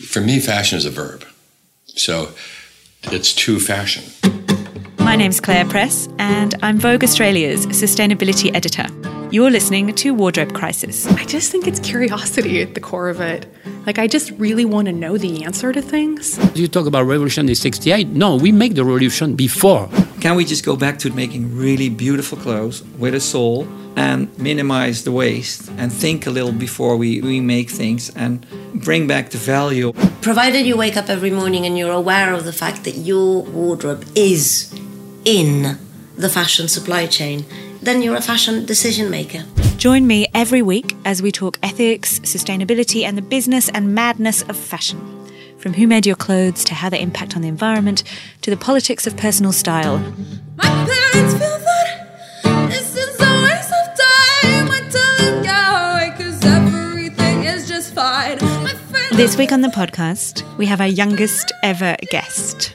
For me, fashion is a verb. So it's to fashion. My name's Claire Press, and I'm Vogue Australia's sustainability editor. You're listening to Wardrobe Crisis. I just think it's curiosity at the core of it. Like, I just really want to know the answer to things. You talk about revolution in 68. No, we make the revolution before. Can we just go back to making really beautiful clothes with a soul and minimize the waste and think a little before we make things and bring back the value? Provided you wake up every morning and you're aware of the fact that your wardrobe is in the fashion supply chain, then you're a fashion decision maker. Join me every week as we talk ethics, sustainability, and the business and madness of fashion. From who made your clothes to how they impact on the environment to the politics of personal style. My parents feel that this is a waste of time. I tell them go away 'cause everything is just fine. This week on the podcast, we have our youngest ever guest.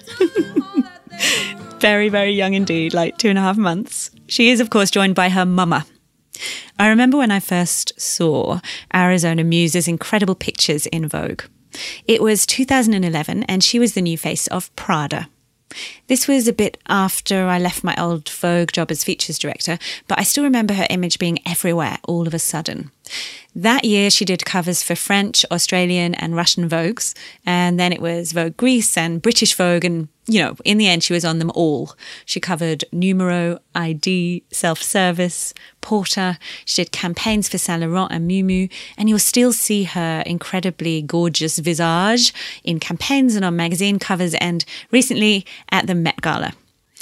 Very, very young indeed, like 2.5 months. She is, of course, joined by her mama. I remember when I first saw Arizona Muse's incredible pictures in Vogue. It was 2011 and she was the new face of Prada. This was a bit after I left my old Vogue job as features director, but I still remember her image being everywhere all of a sudden. That year she did covers for French, Australian and Russian Vogues, and then it was Vogue Greece and British Vogue, and, you know, in the end she was on them all. She covered Numero, ID, Self-Service, Porter. She did campaigns for Saint Laurent and Miu Miu, and you'll still see her incredibly gorgeous visage in campaigns and on magazine covers, and recently at the Met Gala.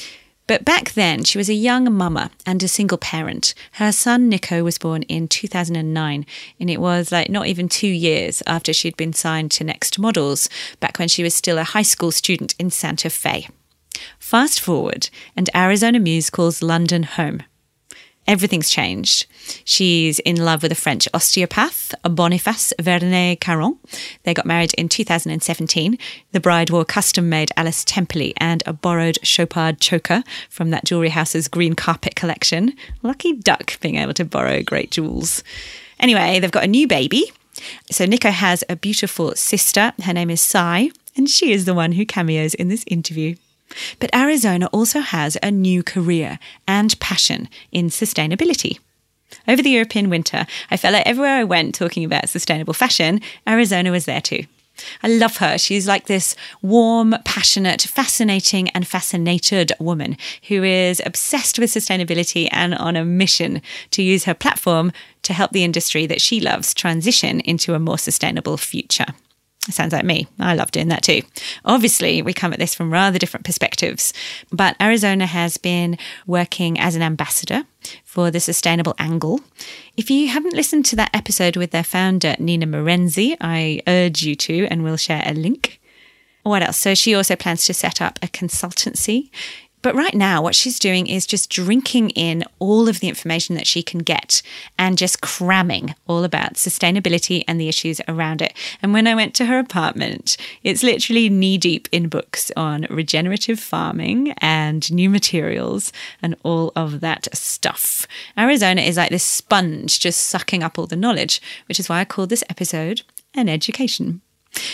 But back then, she was a young mama and a single parent. Her son, Nico, was born in 2009, and it was like not even 2 years after she'd been signed to Next Models, back when she was still a high school student in Santa Fe. Fast forward, and Arizona Muse calls London home. Everything's changed. She's in love with a French osteopath, Boniface Vernet-Caron. They got married in 2017. The bride wore custom-made Alice Temperley and a borrowed Chopard choker from that jewellery house's green carpet collection. Lucky duck being able to borrow great jewels. Anyway, they've got a new baby. So Nico has a beautiful sister. Her name is Sai, and she is the one who cameos in this interview. But Arizona also has a new career and passion in sustainability. Over the European winter, I felt like everywhere I went talking about sustainable fashion, Arizona was there too. I love her. She's like this warm, passionate, fascinating and fascinated woman who is obsessed with sustainability and on a mission to use her platform to help the industry that she loves transition into a more sustainable future. Sounds like me. I love doing that too. Obviously, we come at this from rather different perspectives, but Arizona has been working as an ambassador for the Sustainable Angle. If you haven't listened to that episode with their founder, Nina Morenzi, I urge you to, and we'll share a link. What else? So she also plans to set up a consultancy. But right now, what she's doing is just drinking in all of the information that she can get and just cramming all about sustainability and the issues around it. And when I went to her apartment, it's literally knee-deep in books on regenerative farming and new materials and all of that stuff. Arizona is like this sponge just sucking up all the knowledge, which is why I called this episode an education.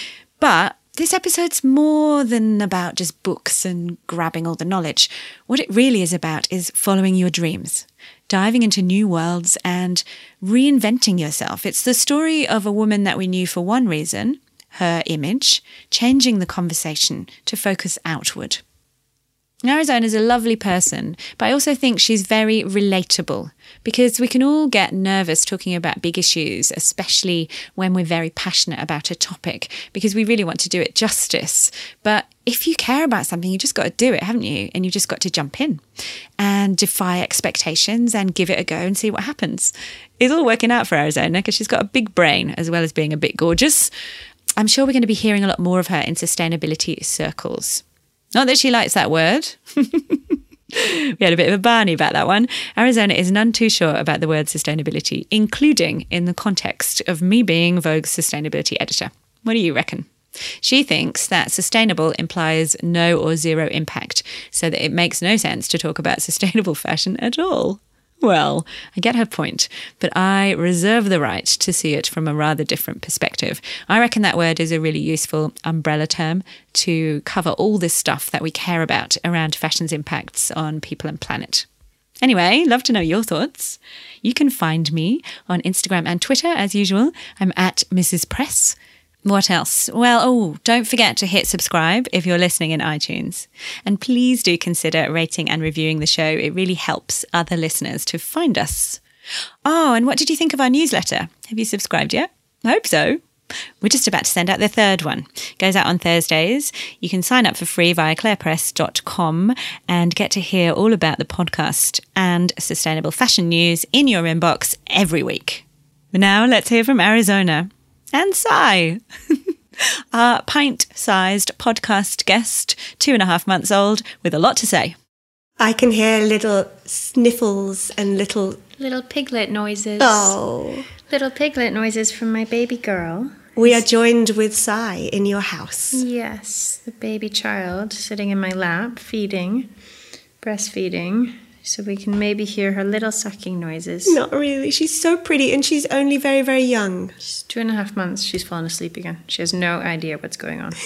But this episode's more than about just books and grabbing all the knowledge. What it really is about is following your dreams, diving into new worlds and reinventing yourself. It's the story of a woman that we knew for one reason, her image, changing the conversation to focus outward. Arizona's a lovely person, but I also think she's very relatable because we can all get nervous talking about big issues, especially when we're very passionate about a topic, because we really want to do it justice. But if you care about something, you just got to do it, haven't you? And you just got to jump in and defy expectations and give it a go and see what happens. It's all working out for Arizona because she's got a big brain as well as being a bit gorgeous. I'm sure we're going to be hearing a lot more of her in sustainability circles. Not that she likes that word. We had a bit of a Barney about that one. Arizona is none too sure about the word sustainability, including in the context of me being Vogue's sustainability editor. What do you reckon? She thinks that sustainable implies no or zero impact, so that it makes no sense to talk about sustainable fashion at all. Well, I get her point, but I reserve the right to see it from a rather different perspective. I reckon that word is a really useful umbrella term to cover all this stuff that we care about around fashion's impacts on people and planet. Anyway, love to know your thoughts. You can find me on Instagram and Twitter as usual. I'm at Mrs. Press. What else? Well, don't forget to hit subscribe if you're listening in iTunes. And please do consider rating and reviewing the show. It really helps other listeners to find us. Oh, and what did you think of our newsletter? Have you subscribed yet? I hope so. We're just about to send out the third one. It goes out on Thursdays. You can sign up for free via clairepress.com and get to hear all about the podcast and sustainable fashion news in your inbox every week. But now let's hear from Arizona. And Sai, our pint-sized podcast guest, 2.5 months old, with a lot to say. I can hear little sniffles and little piglet noises. Oh. Little piglet noises from my baby girl. We are joined with Sai in your house. Yes, the baby child sitting in my lap, breastfeeding. So we can maybe hear her little sucking noises. Not really. She's so pretty and she's only very, very young. She's 2.5 months. She's fallen asleep again. She has no idea what's going on.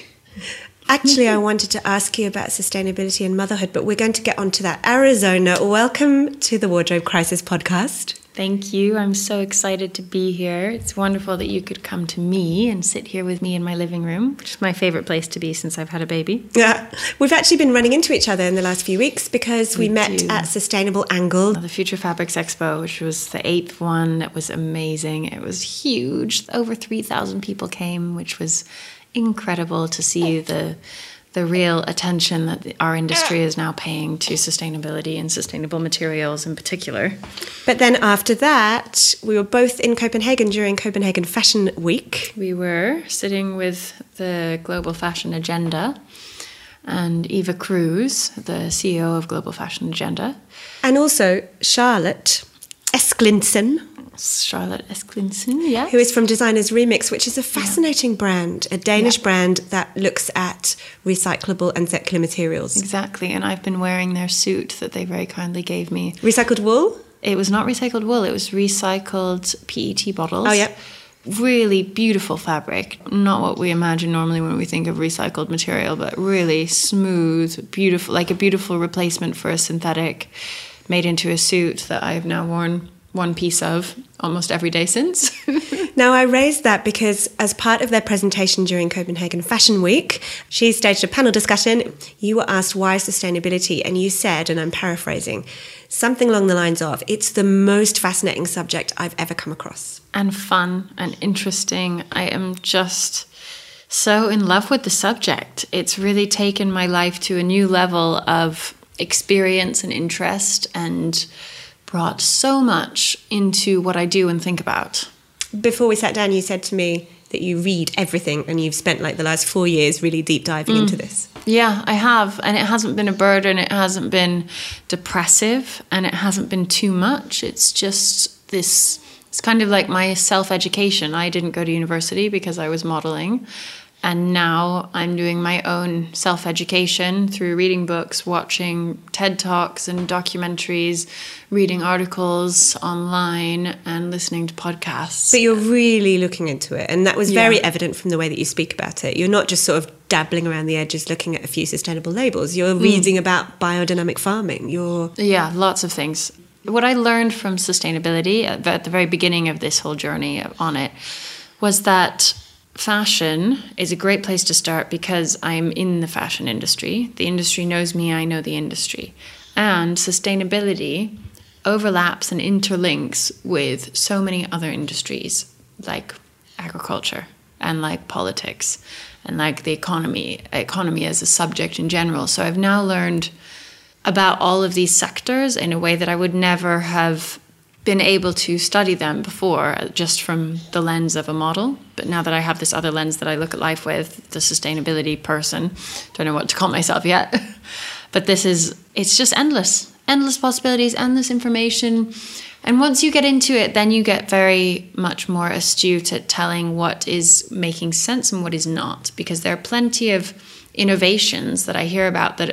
Actually, I wanted to ask you about sustainability and motherhood, but we're going to get onto that. Arizona, welcome to the Wardrobe Crisis podcast. Thank you. I'm so excited to be here. It's wonderful that you could come to me and sit here with me in my living room, which is my favorite place to be since I've had a baby. Yeah, we've actually been running into each other in the last few weeks because we met at Sustainable Angle. The Future Fabrics Expo, which was the 8th one. That was amazing. It was huge. Over 3,000 people came, which was incredible to see the real attention that our industry is now paying to sustainability and sustainable materials in particular. But then after that, we were both in Copenhagen during Copenhagen Fashion Week. We were sitting with the Global Fashion Agenda and Eva Cruz, the CEO of Global Fashion Agenda. And also Charlotte Esklinsen. Charlotte Esklinsen, yes. Who is from Designers Remix, which is a fascinating brand, a Danish brand that looks at recyclable and circular materials. Exactly, and I've been wearing their suit that they very kindly gave me. Recycled wool? It was not recycled wool, it was recycled PET bottles. Oh, yeah. Really beautiful fabric. Not what we imagine normally when we think of recycled material, but really smooth, beautiful, like a beautiful replacement for a synthetic, made into a suit that I've now worn one piece of almost every day since. Now, I raised that because as part of their presentation during Copenhagen Fashion Week, she staged a panel discussion. You were asked why sustainability, and you said, and I'm paraphrasing, something along the lines of, it's the most fascinating subject I've ever come across. And fun and interesting. I am just so in love with the subject. It's really taken my life to a new level of experience and interest and brought so much into what I do and think about. Before we sat down, you said to me that you read everything and you've spent like the last 4 years really deep diving into this. Yeah, I have. And it hasn't been a burden. It hasn't been depressive and it hasn't been too much. It's just this, it's kind of like my self-education. I didn't go to university because I was modeling. And now I'm doing my own self-education through reading books, watching TED Talks and documentaries, reading articles online and listening to podcasts. But you're really looking into it. And that was very evident from the way that you speak about it. You're not just sort of dabbling around the edges looking at a few sustainable labels. You're reading about biodynamic farming. Yeah, lots of things. What I learned from sustainability at the very beginning of this whole journey on it was that fashion is a great place to start because I'm in the fashion industry. The industry knows me, I know the industry. And sustainability overlaps and interlinks with so many other industries like agriculture and like politics and like the economy as a subject in general. So I've now learned about all of these sectors in a way that I would never have been able to study them before just from the lens of a model. But now that I have this other lens that I look at life with, the sustainability person, don't know what to call myself yet, but it's just endless possibilities, endless information. And once you get into it, then you get very much more astute at telling what is making sense and what is not, because there are plenty of innovations that I hear about that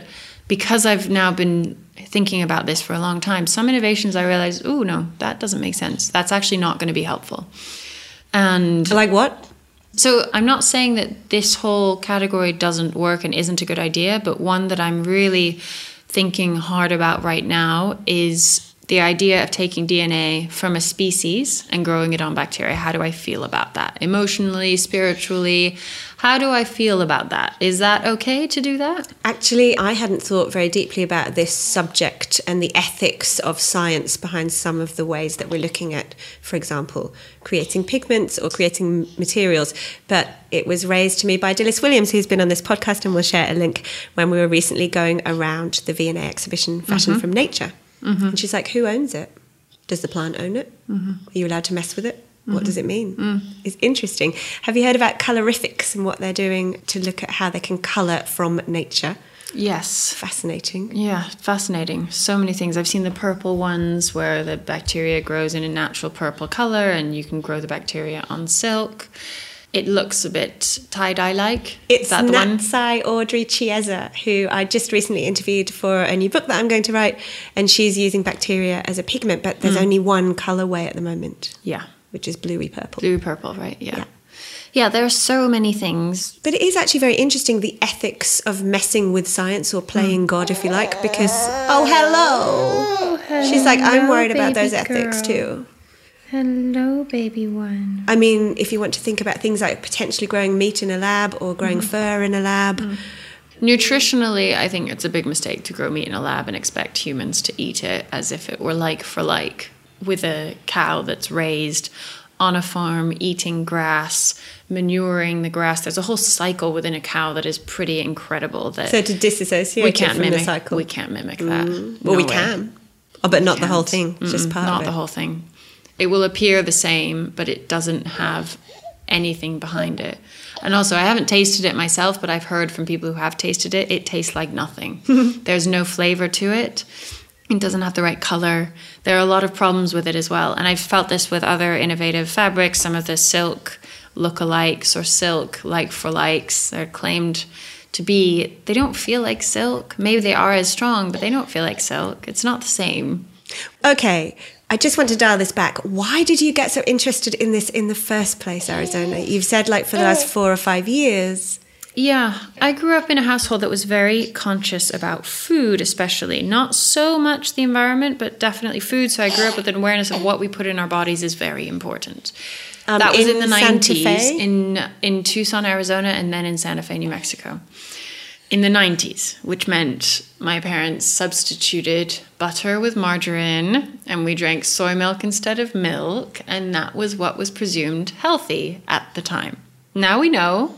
because I've now been thinking about this for a long time, some innovations I realized, oh no, that doesn't make sense. That's actually not going to be helpful. And Like what? so I'm not saying that this whole category doesn't work and isn't a good idea, but one that I'm really thinking hard about right now is the idea of taking DNA from a species and growing it on bacteria. How do I feel about that? Emotionally, spiritually, how do I feel about that? Is that okay to do that? Actually, I hadn't thought very deeply about this subject and the ethics of science behind some of the ways that we're looking at, for example, creating pigments or creating materials. But it was raised to me by Dilys Williams, who's been on this podcast, and we'll share a link, when we were recently going around the V&A exhibition, Fashion from Nature. And she's like, who owns it? Does the plant own it? Are you allowed to mess with it? What does it mean? It's interesting. Have you heard about colorifics and what they're doing to look at how they can colour from nature? Yes. Fascinating. Yeah, fascinating. So many things. I've seen the purple ones where the bacteria grows in a natural purple colour and you can grow the bacteria on silk. It looks a bit tie-dye-like. It's that the one? Natsai Audrey Chiesa, who I just recently interviewed for a new book that I'm going to write, and she's using bacteria as a pigment, but there's only one colourway at the moment. Yeah. Which is bluey purple. Bluey purple, right? Yeah. Yeah, there are so many things. But it is actually very interesting, the ethics of messing with science, or playing God, if you like, because, hello. She's like, I'm worried about those ethics too. Hello, baby one. I mean, if you want to think about things like potentially growing meat in a lab or growing fur in a lab. Nutritionally, I think it's a big mistake to grow meat in a lab and expect humans to eat it as if it were like for like, with a cow that's raised on a farm, eating grass, manuring the grass. There's a whole cycle within a cow that is pretty incredible. That So to disassociate we can't from mimic, the cycle. we can't mimic that. Well, No we way. can. Oh, but not the whole Can't. thing, just part not of it. the whole thing. It will appear the same, but it doesn't have anything behind it. And also, I haven't tasted it myself, but I've heard from people who have tasted it, it tastes like nothing. There's no flavor to it. It doesn't have the right color. There are a lot of problems with it as well. And I've felt this with other innovative fabrics, some of the silk lookalikes or silk like-for-likes. They're claimed to be, they don't feel like silk. Maybe they are as strong, but they don't feel like silk. It's not the same. Okay, I just want to dial this back. Why did you get so interested in this in the first place, Arizona? You've said like for the last 4 or 5 years. Yeah, I grew up in a household that was very conscious about food, especially. Not so much the environment, but definitely food. So I grew up with an awareness of what we put in our bodies is very important. That was in the Santa 90s Fe? in Tucson, Arizona, and then in Santa Fe, New Mexico. In the 90s, which meant my parents substituted butter with margarine and we drank soy milk instead of milk, and that was what was presumed healthy at the time. Now we know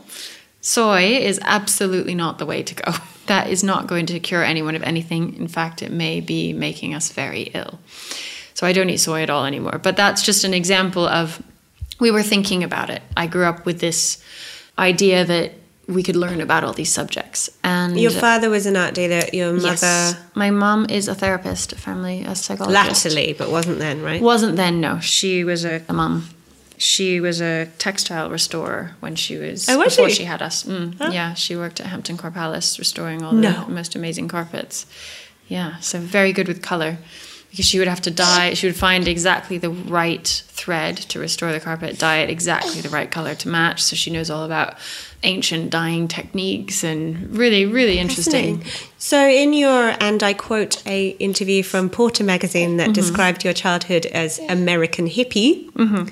soy is absolutely not the way to go. That is not going to cure anyone of anything. In fact, it may be making us very ill. So I don't eat soy at all anymore. But that's just an example of, we were thinking about it. I grew up with this idea that we could learn about all these subjects. And Your father was an art dealer, your mother... yes, my mom is a therapist, a psychologist. Latterly, but wasn't then, right? Wasn't then, no. She was a mom. She was a textile restorer when she was... Oh, was before she? she had us. Oh. Yeah, she worked at Hampton Court Palace restoring all the most amazing carpets. Yeah, so very good with colour. Because she would have to dye, she would find exactly the right thread to restore the carpet, dye it exactly the right colour to match. So she knows all about ancient dyeing techniques, and really, really interesting. So in your, and I quote a interview from Porter magazine that described your childhood as American hippie.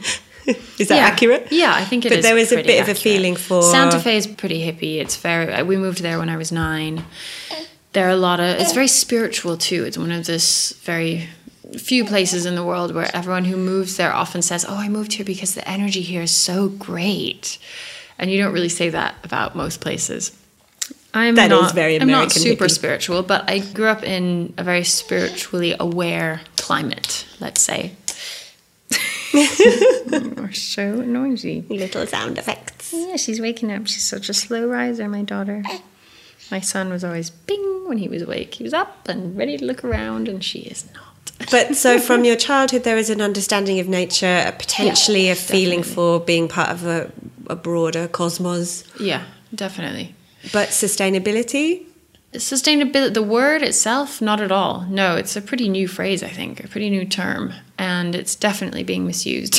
Is that accurate? Yeah, I think it is. But there was a pretty bit of a accurate. feeling for... Santa Fe is pretty hippie. It's very... We moved there when I was 9. There are a lot of... It's very spiritual too. It's one of this very few places in the world where everyone who moves there often says, oh, I moved here because the energy here is so great. And you don't really say that about most places. I'm not very I'm not American super hippie. spiritual, but I grew up in a very spiritually aware climate, let's say. You're so noisy. Little sound effects. Yeah, she's waking up. She's such a slow riser, my daughter. My son was always bing when he was awake. He was up and ready to look around, and she is not. But so from your childhood, there was an understanding of nature, potentially a feeling for being part of a broader cosmos. Yeah, definitely. But sustainability? Sustainability, the word itself, not at all. No, it's a pretty new phrase, I think, a pretty new term, and it's definitely being misused.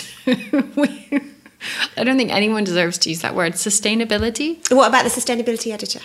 I don't think anyone deserves to use that word. Sustainability. What about the sustainability editor?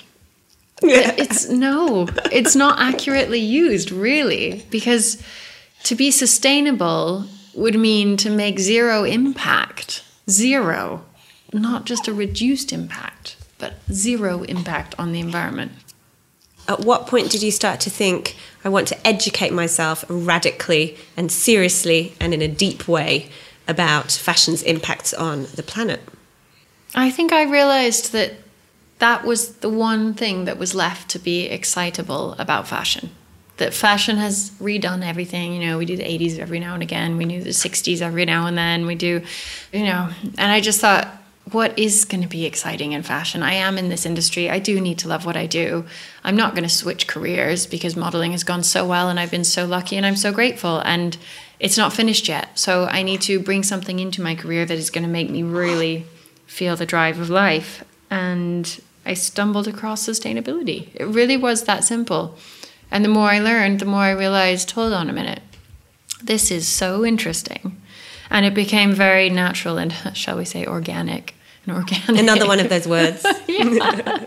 It's not accurately used, really, because to be sustainable would mean to make zero impact. Zero. Not just a reduced impact, but zero impact on the environment. At what point did you start to think, I want to educate myself radically and seriously and in a deep way about fashion's impacts on the planet? I think I realized that was the one thing that was left to be excitable about fashion. That fashion has redone everything. We do the 80s every now and again. We do the 60s every now and then. We do, and I just thought, what is going to be exciting in fashion? I am in this industry. I do need to love what I do. I'm not going to switch careers because modeling has gone so well and I've been so lucky and I'm so grateful, and it's not finished yet. So I need to bring something into my career that is going to make me really feel the drive of life. And I stumbled across sustainability. It really was that simple. And the more I learned, the more I realized, hold on a minute, this is so interesting. And it became very natural and, shall we say, organic. Another one of those words. Yeah.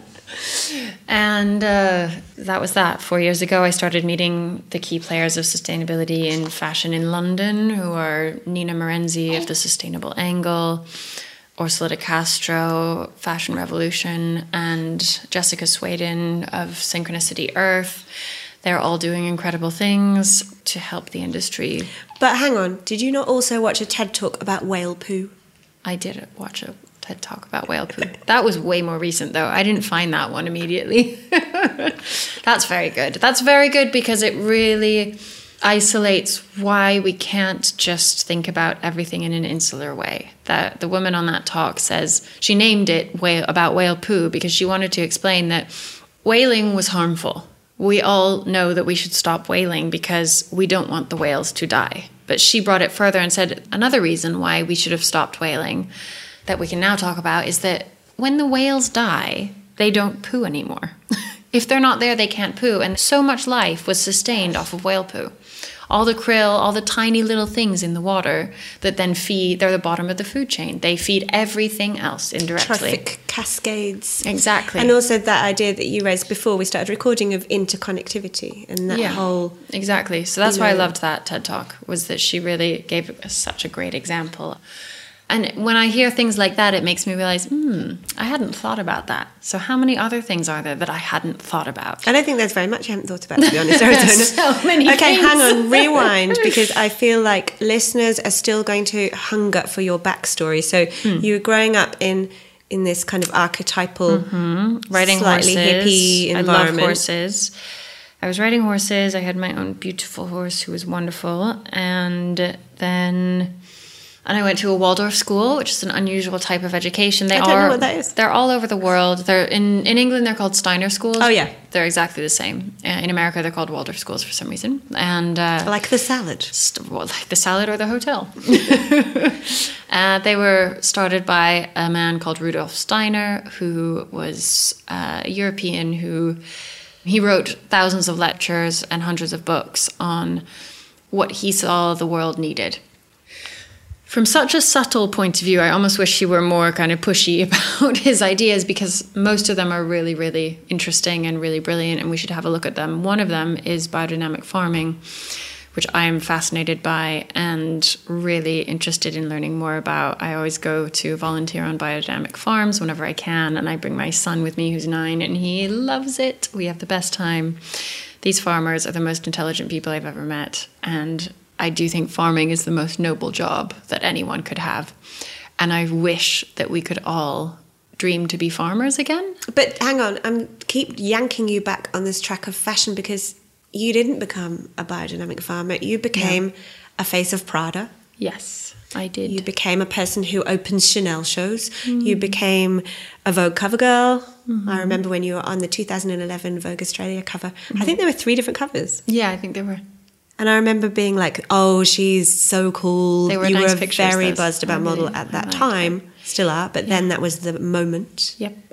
And that was that. 4 years ago, I started meeting the key players of sustainability in fashion in London, who are Nina Morenzi of The Sustainable Angle, Ursula de Castro, Fashion Revolution, and Jessica Sweden of Synchronicity Earth. They're all doing incredible things to help the industry. But hang on, did you not also watch a TED Talk about whale poo? I did watch a TED Talk about whale poo. That was way more recent, though. I didn't find that one immediately. That's very good. That's very good because it really isolates why we can't just think about everything in an insular way. That the woman on that talk says, she named it about whale poo because she wanted to explain that whaling was harmful. We all know that we should stop whaling because we don't want the whales to die. But she brought it further and said another reason why we should have stopped whaling that we can now talk about is that when the whales die, they don't poo anymore. If they're not there, they can't poo. And so much life was sustained off of whale poo. All the krill, all the tiny little things in the water that then feed, they're the bottom of the food chain. They feed everything else indirectly. Trophic cascades. Exactly. And also that idea that you raised before we started recording of interconnectivity and that whole... Exactly. So that's why I loved that TED Talk, was that she really gave us such a great example. And when I hear things like that, it makes me realize, I hadn't thought about that. So how many other things are there that I hadn't thought about? I don't think there's very much I haven't thought about, to be honest, Arizona. So many Okay, things. hang on, rewind, because I feel like listeners are still going to hunger for your backstory. So you were growing up in this kind of archetypal, riding slightly horses. hippie environment. I love horses. I was riding horses. I had my own beautiful horse who was wonderful. And then... And I went to a Waldorf school, which is an unusual type of education. I don't know what that is. They're all over the world. They're in England, they're called Steiner schools. Oh, yeah. They're exactly the same. In America, they're called Waldorf schools for some reason. And like the salad. Like the salad or the hotel. They were started by a man called Rudolf Steiner, who was a European he wrote thousands of lectures and hundreds of books on what he saw the world needed. From such a subtle point of view, I almost wish he were more kind of pushy about his ideas, because most of them are really, really interesting and really brilliant, and we should have a look at them. One of them is biodynamic farming, which I am fascinated by and really interested in learning more about. I always go to volunteer on biodynamic farms whenever I can, and I bring my son with me who's 9, and he loves it. We have the best time. These farmers are the most intelligent people I've ever met, and I do think farming is the most noble job that anyone could have. And I wish that we could all dream to be farmers again. But hang on, I keep yanking you back on this track of fashion, because you didn't become a biodynamic farmer. You became a face of Prada. Yes, I did. You became a person who opens Chanel shows. You became a Vogue cover girl. I remember when you were on the 2011 Vogue Australia cover. I think there were 3 different covers. Yeah, I think there were. And I remember being like, oh, she's so cool. They were you nice were pictures, very those. buzzed about model at that time. Still are, but then that was the moment. Yep.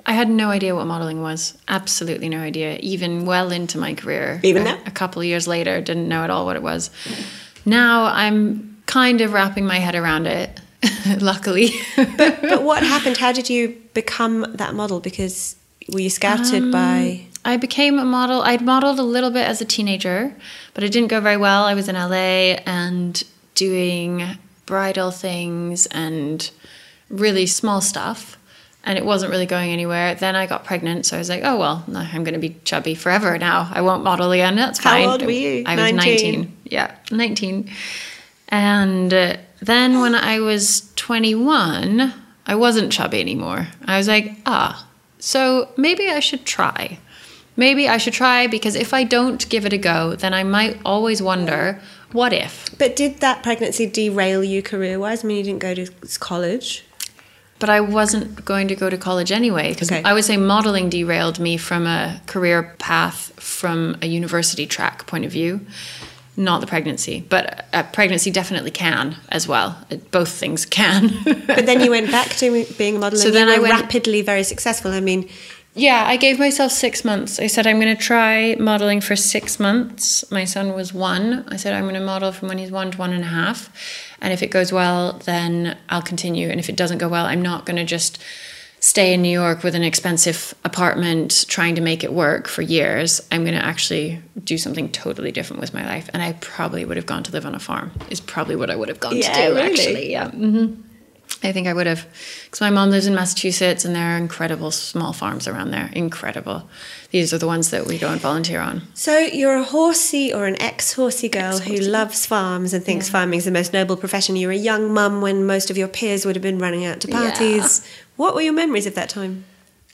I had no idea what modeling was. Absolutely no idea. Even well into my career. Even now? A couple of years later, didn't know at all what it was. Now I'm kind of wrapping my head around it, luckily. But what happened? How did you become that model? Because were you scouted by... I became a model. I'd modeled a little bit as a teenager, but it didn't go very well. I was in LA and doing bridal things and really small stuff. And it wasn't really going anywhere. Then I got pregnant, so I was like, oh, well, no, I'm going to be chubby forever now. I won't model again. That's fine. How old were you? I was 19. Yeah, 19. And then when I was 21, I wasn't chubby anymore. I was like, so maybe I should try. Maybe I should try, because if I don't give it a go, then I might always wonder, what if? But did that pregnancy derail you career-wise? I mean, you didn't go to college. But I wasn't going to go to college anyway, because I would say modeling derailed me from a career path from a university track point of view, not the pregnancy. But pregnancy definitely can as well. Both things can. But then you went back to being a model, and then you were rapidly very successful. I mean... Yeah, I gave myself 6 months. I said, I'm going to try modeling for 6 months. My son was 1. I said, I'm going to model from when he's 1 to 1.5. And if it goes well, then I'll continue. And if it doesn't go well, I'm not going to just stay in New York with an expensive apartment trying to make it work for years. I'm going to actually do something totally different with my life. And I probably would have gone to live on a farm, is probably what I would have gone to do, really? actually. Yeah. Mm-hmm. I think I would have, because my mom lives in Massachusetts and there are incredible small farms around there. Incredible. These are the ones that we go and volunteer on. So you're a horsey or an ex-horsey girl who loves farms and thinks farming is the most noble profession. You're a young mum when most of your peers would have been running out to parties. Yeah. What were your memories of that time?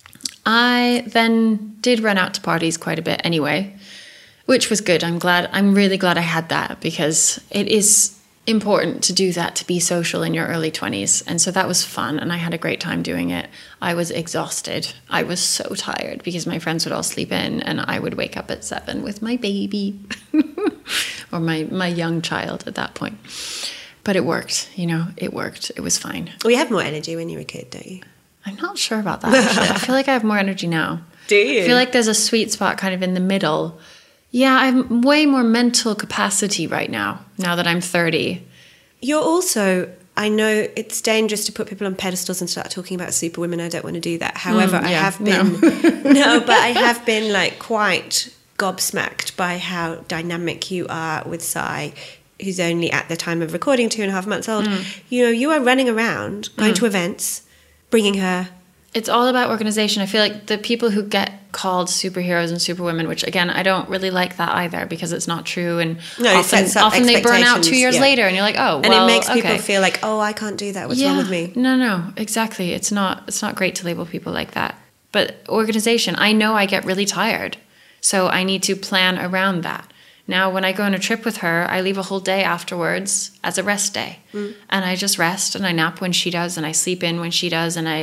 I then did run out to parties quite a bit anyway, which was good. I'm really glad I had that, because it is important to do that, to be social in your early 20s. And so that was fun, and I had a great time doing it. I was exhausted. I was so tired because my friends would all sleep in and I would wake up at 7 with my baby or my young child at that point. But it worked, it worked. It was fine. Well, you have more energy when you were a kid, don't you? I'm not sure about that, actually. I feel like I have more energy now. Do you? I feel like there's a sweet spot kind of in the middle. Yeah, I have way more mental capacity right now that I'm 30. You're also, I know it's dangerous to put people on pedestals and start talking about superwomen. I don't want to do that. However, I have been, but I have been like quite gobsmacked by how dynamic you are with Sai, who's only at the time of recording 2.5 months old. You are running around, going to events, bringing her. It's all about organization. I feel like the people who get called superheroes and superwomen, which again, I don't really like that either, because it's not true. And often they burn out 2 years later and you're like, oh, well, and it makes people feel like, oh, I can't do that. What's wrong with me? No, exactly. It's not great to label people like that. But organization, I know I get really tired. So I need to plan around that. Now, when I go on a trip with her, I leave a whole day afterwards as a rest day. And I just rest and I nap when she does and I sleep in when she does. And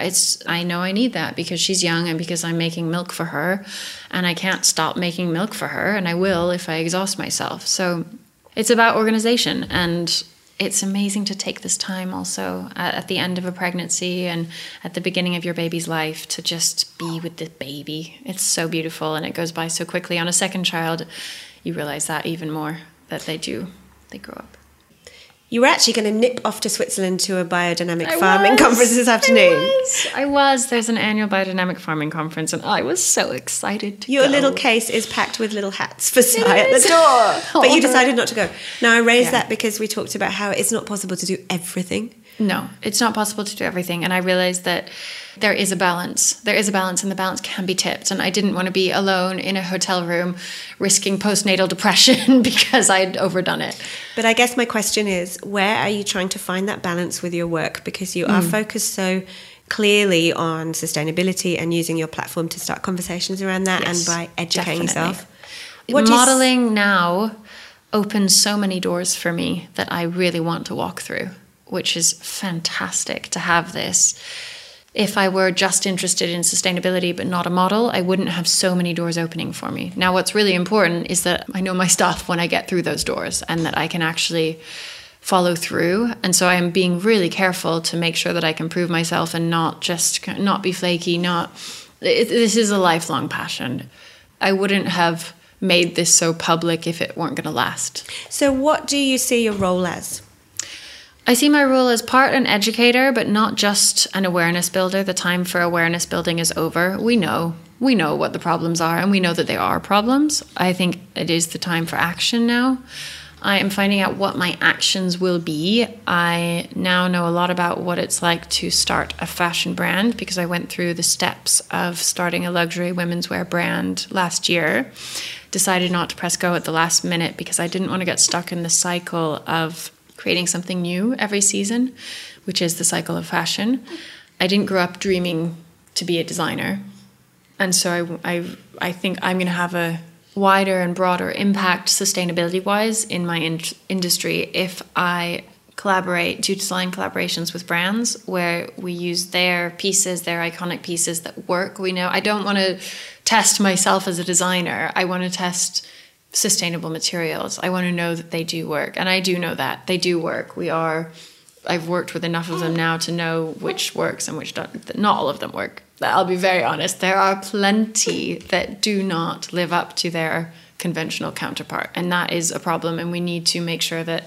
I know I need that because she's young and because I'm making milk for her. And I can't stop making milk for her. And I will if I exhaust myself. So it's about organization. And it's amazing to take this time also at the end of a pregnancy and at the beginning of your baby's life to just be with the baby. It's so beautiful and it goes by so quickly. On a second child, you realize that even more, that they grow up. You were actually going to nip off to Switzerland to a biodynamic farming conference this afternoon. I was. There's an annual biodynamic farming conference and I was so excited to Your go. little case is packed with little hats for Sai at the door. But you decided not to go. Now, I raised that because we talked about how it's not possible to do everything. No, it's not possible to do everything. And I realized that there is a balance. There is a balance and the balance can be tipped. And I didn't want to be alone in a hotel room risking postnatal depression because I'd overdone it. But I guess my question is, where are you trying to find that balance with your work? Because you are focused so clearly on sustainability and using your platform to start conversations around that and by educating yourself. Modeling now opens so many doors for me that I really want to walk through, which is fantastic to have this. If I were just interested in sustainability but not a model, I wouldn't have so many doors opening for me. Now, what's really important is that I know my stuff when I get through those doors and that I can actually follow through. And so I am being really careful to make sure that I can prove myself and not be flaky. This is a lifelong passion. I wouldn't have made this so public if it weren't going to last. So what do you see your role as? I see my role as part an educator, but not just an awareness builder. The time for awareness building is over. We know what the problems are, and we know that they are problems. I think it is the time for action now. I am finding out what my actions will be. I now know a lot about what it's like to start a fashion brand because I went through the steps of starting a luxury women's wear brand last year. Decided not to press go at the last minute because I didn't want to get stuck in the cycle of creating something new every season, which is the cycle of fashion. I didn't grow up dreaming to be a designer. And so I think I'm going to have a wider and broader impact sustainability-wise in my industry if I do design collaborations with brands where we use their pieces, their iconic pieces that work. We know I don't want to test myself as a designer. I want to test sustainable materials. I want to know that they do work. And I do know that they do work. I've worked with enough of them now to know which works and which don't. Not all of them work. I'll be very honest. There are plenty that do not live up to their conventional counterpart. And that is a problem. And we need to make sure that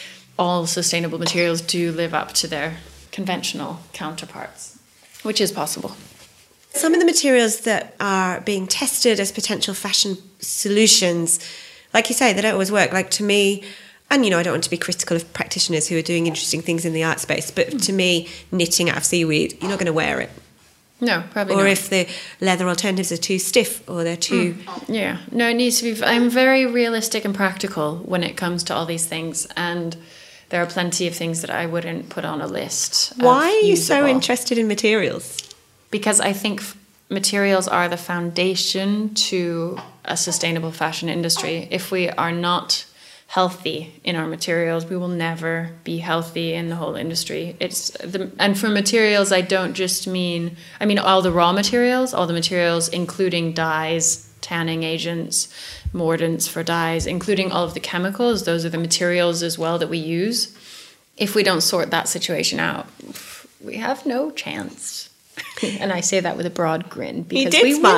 all sustainable materials do live up to their conventional counterparts, which is possible. Some of the materials that are being tested as potential fashion solutions, like you say, they don't always work. Like to me, and I don't want to be critical of practitioners who are doing interesting things in the art space, but to me, knitting out of seaweed, you're not going to wear it. No, probably not. Or if the leather alternatives are too stiff or they're too... Yeah, no, it needs to be... I'm very realistic and practical when it comes to all these things, and there are plenty of things that I wouldn't put on a list. Why are you so interested in materials? Because I think materials are the foundation to a sustainable fashion industry. If we are not healthy in our materials, we will never be healthy in the whole industry. And for materials, I don't just mean all the raw materials, all the materials including dyes, tanning agents, mordants for dyes, including all of the chemicals. Those are the materials as well that we use. If we don't sort that situation out, we have no chance. And I say that with a broad grin because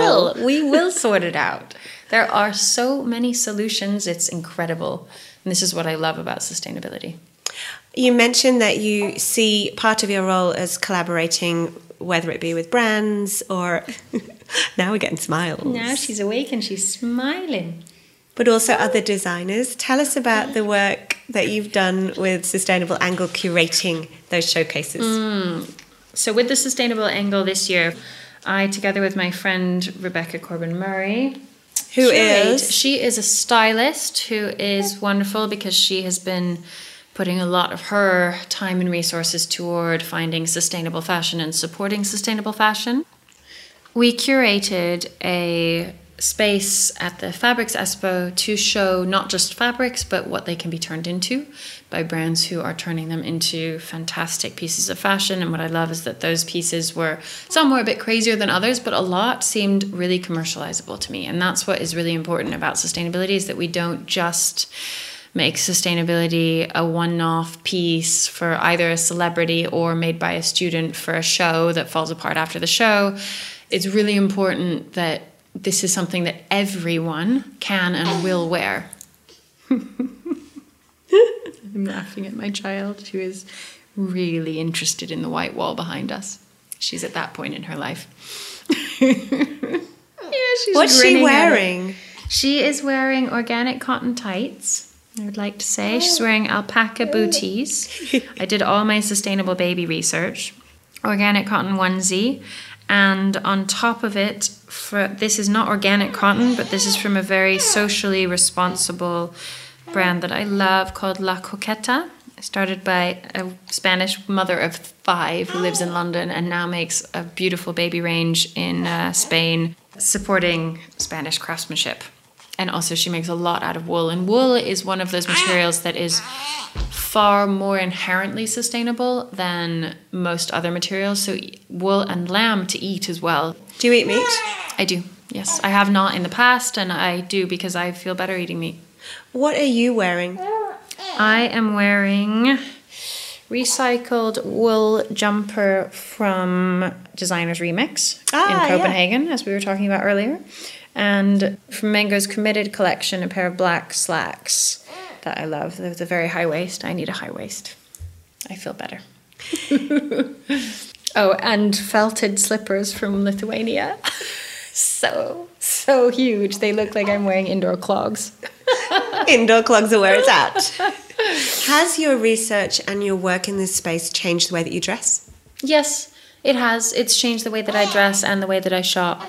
we will sort it out. There are so many solutions. It's incredible. And this is what I love about sustainability. You mentioned that you see part of your role as collaborating, whether it be with brands or... Now we're getting smiles. Now she's awake and she's smiling. But also other designers. Tell us about the work that you've done with Sustainable Angle curating those showcases. So with the Sustainable Angle this year, I, together with my friend Rebecca Corbin-Murray, she is a stylist who is wonderful because she has been putting a lot of her time and resources toward finding sustainable fashion and supporting sustainable fashion. We curated a space at the Fabrics Expo to show not just fabrics, but what they can be turned into by brands who are turning them into fantastic pieces of fashion. And what I love is that those pieces some were a bit crazier than others, but a lot seemed really commercializable to me. And that's what is really important about sustainability, is that we don't just make sustainability a one-off piece for either a celebrity or made by a student for a show that falls apart after the show. It's really important that this is something that everyone can and will wear. I'm laughing at my child, who is really interested in the white wall behind us. She's at that point in her life. She's What's she wearing? She is wearing organic cotton tights, I would like to say. She's wearing alpaca booties. I did all my sustainable baby research. Organic cotton onesie. And on top of it, this is not organic cotton, but this is from a very socially responsible brand that I love called La Coqueta. Started by a Spanish mother of 5 who lives in London and now makes a beautiful baby range in Spain, supporting Spanish craftsmanship. And also she makes a lot out of wool. And wool is one of those materials that is far more inherently sustainable than most other materials. So wool and lamb to eat as well. Do you eat meat? I do, yes. I have not in the past, and I do because I feel better eating meat. What are you wearing? I am wearing recycled wool jumper from Designers Remix in Copenhagen, as we were talking about earlier. And from Mango's Committed collection, a pair of black slacks that I love. With a very high waist. I need a high waist. I feel better. Oh, and felted slippers from Lithuania. So huge. They look like I'm wearing indoor clogs. Indoor clogs are where it's at. Has your research and your work in this space changed the way that you dress? Yes, it has. It's changed the way that I dress and the way that I shop.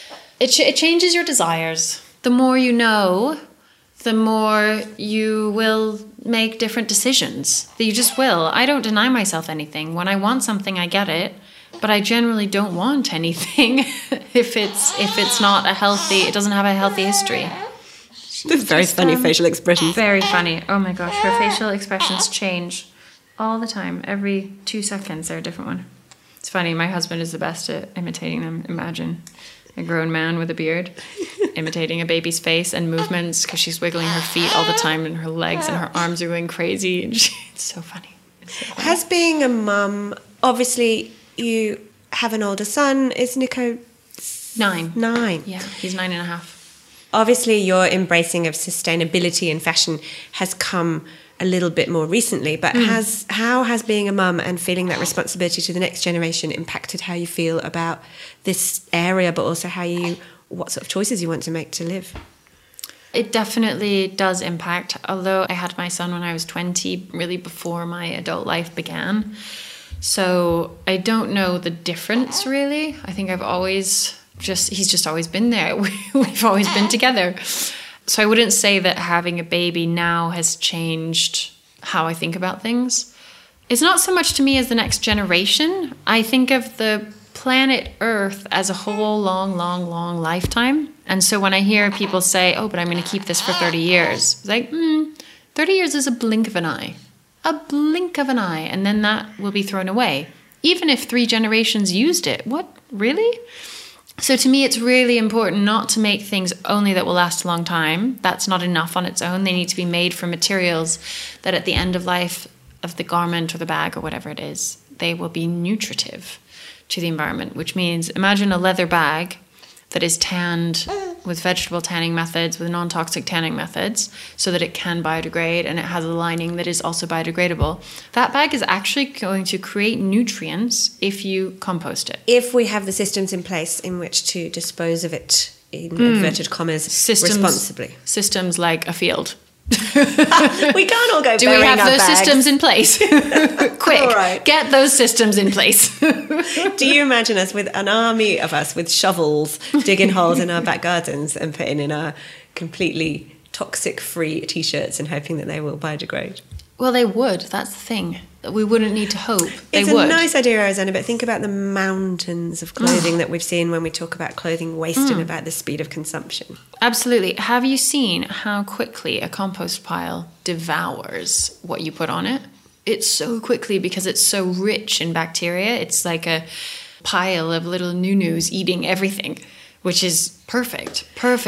It changes your desires. The more you know, the more you will make different decisions. You just will. I don't deny myself anything. When I want something, I get it. But I generally don't want anything if it's not a healthy, it doesn't have a healthy history. That's very funny facial expressions. Very funny. Oh my gosh, her facial expressions change all the time. Every 2 seconds, they're a different one. It's funny, my husband is the best at imitating them. Imagine a grown man with a beard imitating a baby's face and movements because she's wiggling her feet all the time and her legs and her arms are going crazy. And it's so funny. Has being a mum, obviously you have an older son, is Nico 9? 9. Yeah, he's 9.5. Obviously your embracing of sustainability in fashion has come a little bit more recently, but how has being a mum and feeling that responsibility to the next generation impacted how you feel about this area, but also what sort of choices you want to make to live? It definitely does impact, although I had my son when I was 20, really before my adult life began. So I don't know the difference, really. I think he's just always been there. We've always been together. So I wouldn't say that having a baby now has changed how I think about things. It's not so much to me as the next generation. I think of the planet Earth as a whole long lifetime. And so when I hear people say, oh, but I'm going to keep this for 30 years, it's like, 30 years is a blink of an eye. A blink of an eye. And then that will be thrown away. Even if 3 generations used it. What? Really? So to me, it's really important not to make things only that will last a long time. That's not enough on its own. They need to be made from materials that at the end of life of the garment or the bag or whatever it is, they will be nutritive to the environment, which means imagine a leather bag that is tanned with vegetable tanning methods, with non-toxic tanning methods, so that it can biodegrade and it has a lining that is also biodegradable. That bag is actually going to create nutrients if you compost it. If we have the systems in place in which to dispose of it, in inverted commas, responsibly. Systems like a field. We can't all go. Do we have those systems in place? Quick, right. Get those systems in place. Do you imagine us with an army of us with shovels digging holes in our back gardens and putting in our completely toxic-free T-shirts and hoping that they will biodegrade? Well, they would. That's the thing. We wouldn't need to hope. They it's would. A nice idea, Rosanna, but think about the mountains of clothing that we've seen when we talk about clothing waste and about the speed of consumption. Absolutely. Have you seen how quickly a compost pile devours what you put on it? It's so quickly because it's so rich in bacteria. It's like a pile of little noo-noos eating everything, which is perfect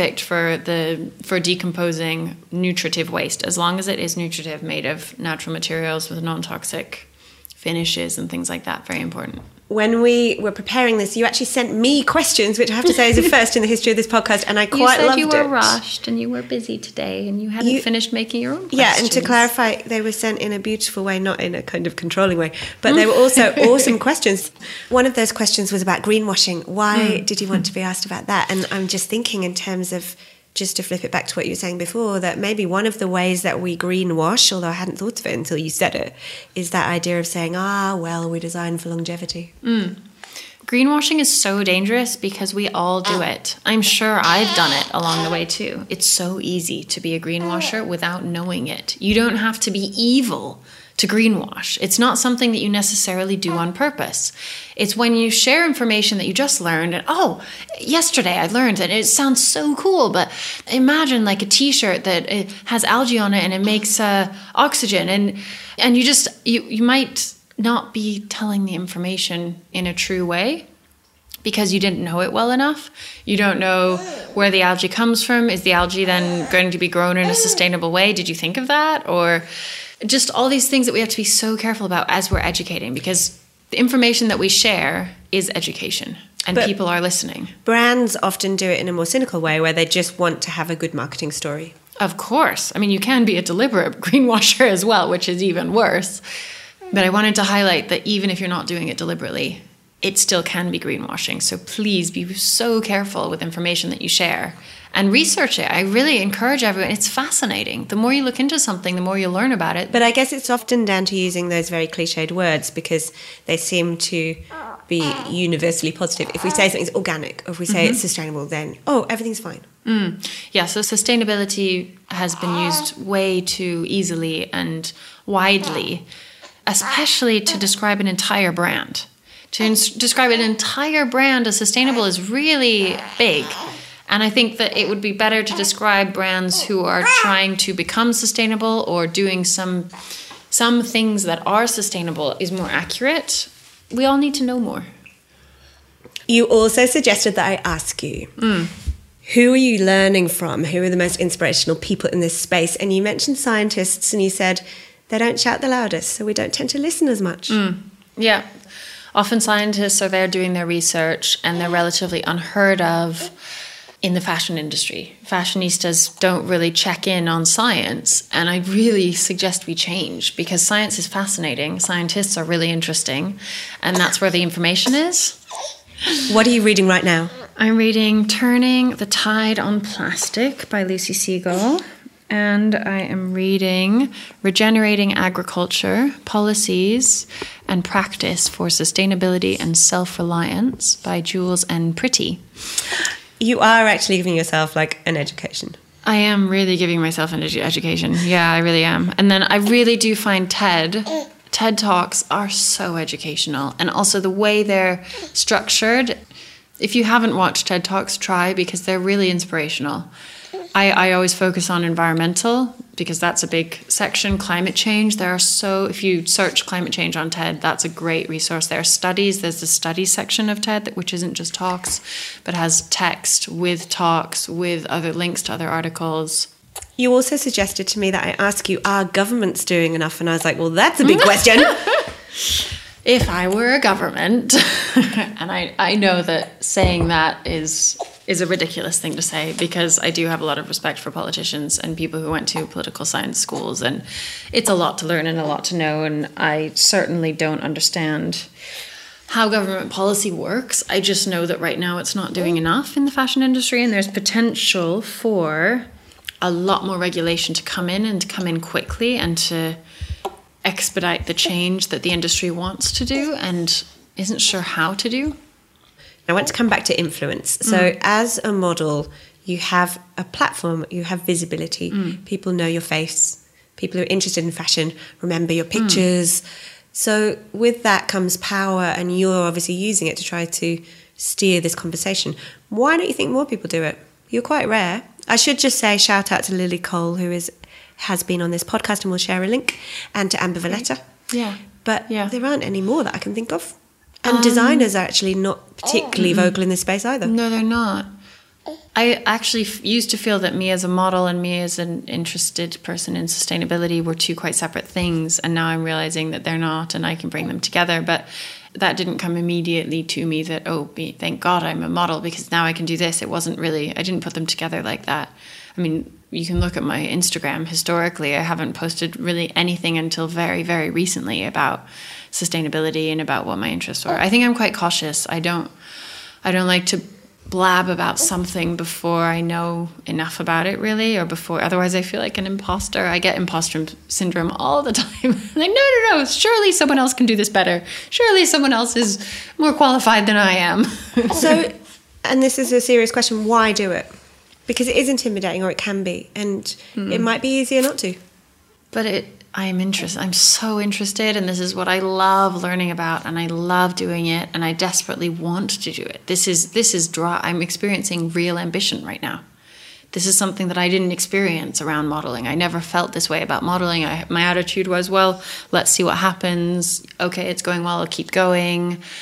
for decomposing nutritive waste, as long as it is nutritive, made of natural materials with non-toxic finishes and things like that. Very important. When we were preparing this, you actually sent me questions, which I have to say is a first in the history of this podcast, and I quite loved it. You said you were rushed and you were busy today and you hadn't finished making your own questions. Yeah, and to clarify, they were sent in a beautiful way, not in a kind of controlling way, but they were also awesome questions. One of those questions was about greenwashing. Why did you want to be asked about that? And I'm just thinking in terms of, just to flip it back to what you were saying before, that maybe one of the ways that we greenwash, although I hadn't thought of it until you said it, is that idea of saying, well, we design for longevity. Greenwashing is so dangerous because we all do it. I'm sure I've done it along the way too. It's so easy to be a greenwasher without knowing it. You don't have to be evil to greenwash. It's not something that you necessarily do on purpose. It's when you share information that you just learned and, yesterday I learned and it sounds so cool, but imagine like a t-shirt that it has algae on it and it makes oxygen and you might not be telling the information in a true way. because you didn't know it well enough. You don't know where the algae comes from. Is the algae then going to be grown in a sustainable way? Did you think of that? Or just all these things that we have to be so careful about as we're educating, because the information that we share is education and But people are listening. brands often do it in a more cynical way where they just want to have a good marketing story. Of course. I mean, you can be a deliberate greenwasher as well, which is even worse. But I wanted to highlight that even if you're not doing it deliberately, it still can be greenwashing. So please be so careful with information that you share and research it. I really encourage everyone. It's fascinating. The more you look into something, the more you learn about it. But I guess it's often down to using those very cliched words because they seem to be universally positive. If we say something's organic, or if we say it's sustainable, then, oh, everything's fine. Yeah, so sustainability has been used way too easily and widely, especially to describe an entire brand. To describe an entire brand as sustainable is really big. And I think that it would be better to describe brands who are trying to become sustainable or doing some things that are sustainable is more accurate. We all need to know more. You also suggested that I ask you, who are you learning from? Who are the most inspirational people in this space? And you mentioned scientists and you said they don't shout the loudest, so we don't tend to listen as much. Yeah. Often scientists are there doing their research and they're relatively unheard of in the fashion industry. Fashionistas don't really check in on science, and I really suggest we change because science is fascinating. Scientists are really interesting, and that's where the information is. What are you reading right now? I'm reading Turning the Tide on Plastic by Lucy Siegel. And I am reading Regenerating Agriculture, Policies and Practice for Sustainability and Self-Reliance by Jules N. Pretty. You are actually giving yourself like an education. I am really giving myself an education. Yeah, I really am. And then I really do find TED Talks are so educational. And also the way they're structured. If you haven't watched TED Talks, try because they're really inspirational. I always focus on environmental because that's a big section. Climate change, if you search climate change on TED, that's a great resource. There are studies. There's the studies section of TED, which isn't just talks, but has text with talks, with other links to other articles. You also suggested to me that I ask you, are governments doing enough? And I was like, well, that's a big question. If I were a government, and I know that saying that is a ridiculous thing to say because I do have a lot of respect for politicians and people who went to political science schools, and it's a lot to learn and a lot to know, and I certainly don't understand how government policy works. I just know that right now it's not doing enough in the fashion industry, and there's potential for a lot more regulation to come in and to come in quickly and to expedite the change that the industry wants to do and isn't sure how to do. I want to come back to influence. So as a model, you have a platform, you have visibility. People know your face. People who are interested in fashion remember your pictures. So with that comes power, and you're obviously using it to try to steer this conversation. Why don't you think more people do it? You're quite rare. I should just say shout out to Lily Cole, who has been on this podcast, and we'll share a link, and to Amber Valletta. Yeah. But there aren't any more that I can think of. And designers are actually not particularly vocal in this space either. No, they're not. I actually used to feel that me as a model and me as an interested person in sustainability were two quite separate things. And now I'm realizing that they're not, and I can bring them together. But that didn't come immediately to me that, thank God I'm a model because now I can do this. It wasn't really, I didn't put them together like that. I mean, you can look at my Instagram. Historically, I haven't posted really anything until very, very recently about sustainability and about what my interests were. I think I'm quite cautious. I don't like to blab about something before I know enough about it, really, or before. Otherwise, I feel like an imposter. I get imposter syndrome all the time. Like, no. Surely someone else can do this better. Surely someone else is more qualified than I am. So, and this is a serious question, why do it? Because it is intimidating, or it can be, and it might be easier not to. But I'm so interested, and this is what I love learning about, and I love doing it, and I desperately want to do it. This is dry. I'm experiencing real ambition right now. This is something that I didn't experience around modeling. I never felt this way about modeling. My attitude was, well, let's see what happens. Okay, it's going well, I'll keep going.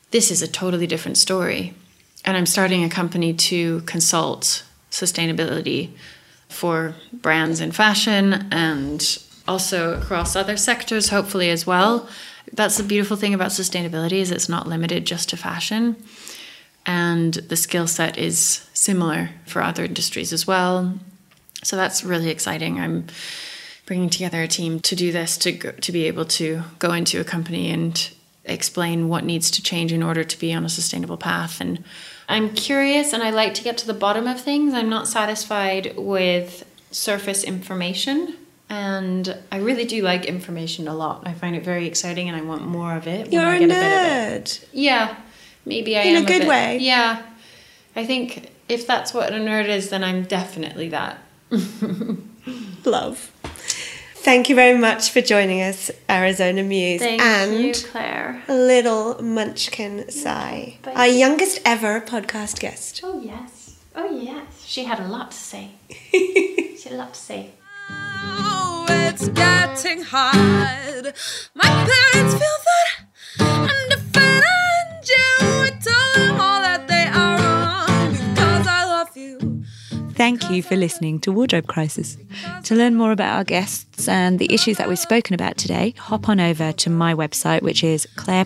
this is a totally different story. And I'm starting a company to consult sustainability for brands in fashion and also across other sectors, hopefully as well. That's the beautiful thing about sustainability, is it's not limited just to fashion. And the skill set is similar for other industries as well. So that's really exciting. I'm bringing together a team to do this, to be able to go into a company and explain what needs to change in order to be on a sustainable path. And I'm curious, and I like to get to the bottom of things. I'm not satisfied with surface information. And I really do like information a lot. I find it very exciting and I want more of it. You're when I a get nerd. A bit of it. Yeah, maybe I am. In a good way. Yeah. I think if that's what a nerd is, then I'm definitely that. Love. Thank you very much for joining us, Arizona Muse. Thank you, Claire. Little Munchkin Sai, our youngest ever podcast guest. Oh, yes. Oh, yes. She had a lot to say. She had a lot to say. Oh, it's getting hard. My parents feel that I'm different and you. I tell them all that they are wrong because I love you. Thank you for listening to Wardrobe Crisis. To learn more about our guests and the issues that we've spoken about today, hop on over to my website, which is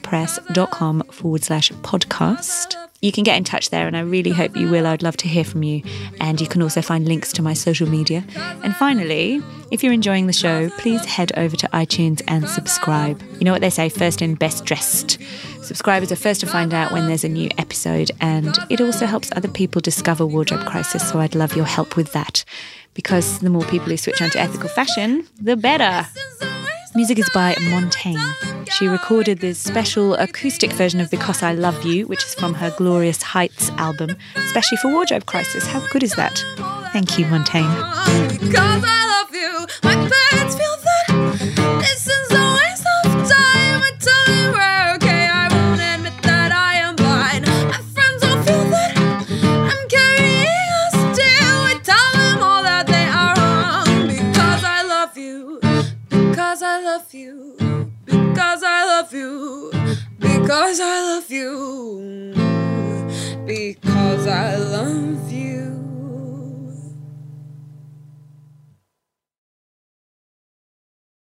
clairepress.com/podcast. You can get in touch there, and I really hope you will. I'd love to hear from you. And you can also find links to my social media. And finally, if you're enjoying the show, please head over to iTunes and subscribe. You know what they say, first in, best dressed. Subscribers are first to find out when there's a new episode, and it also helps other people discover Wardrobe Crisis, so I'd love your help with that. Because the more people who switch on to ethical fashion, the better. Music is by Montaigne. She recorded this special acoustic version of Because I Love You, which is from her Glorious Heights album, especially for Wardrobe Crisis. How good is that? Thank you, Montaigne. Because I